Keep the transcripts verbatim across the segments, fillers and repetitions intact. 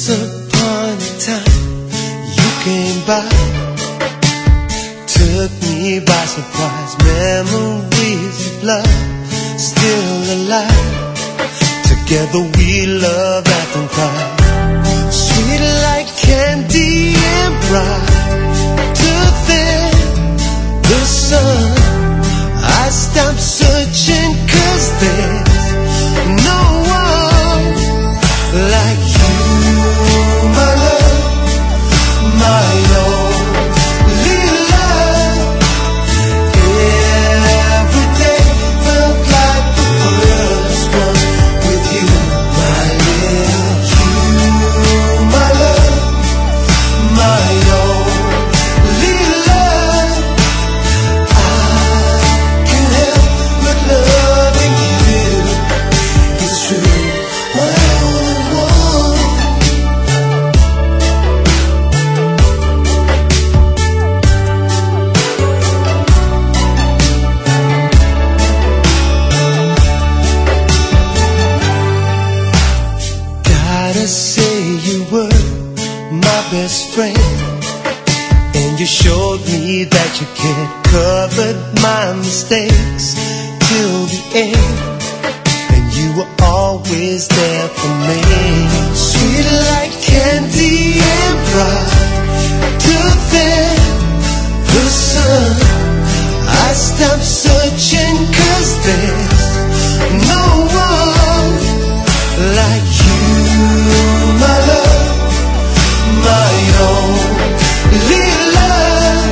upon a time you came by, took me by surprise. Memories of love still alive. Together we love, laughed and cried. Sweet like candy and bright. Till then, the sun, I stopped searching, 'cause there's no one like you, my love, my only love. Every day felt like the first one with you, my little you, my love, my only love. I can help but loving you. It's true, my only one. Gotta say you were my best friend, and you showed me that you cared, covered my mistakes till the end, and you were always there for me. Sweet like candy and bright. Till then, the sun, I stopped searching, 'cause there's no one like you, my love, my only love.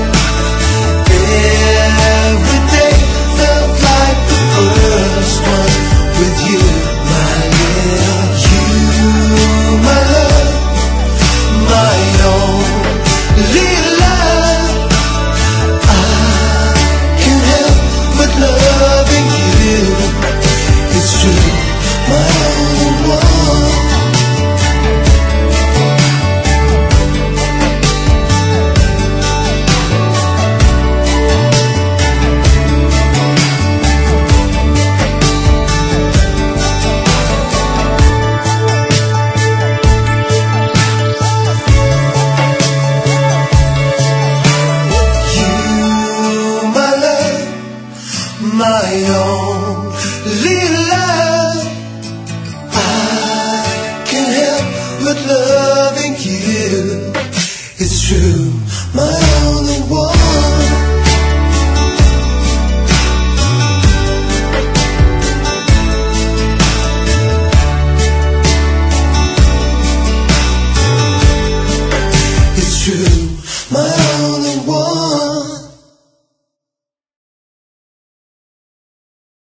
Every day felt like the first one with you, my little you, my love, my only love. I can help but loving you. It's true, my only one. You, my love, my only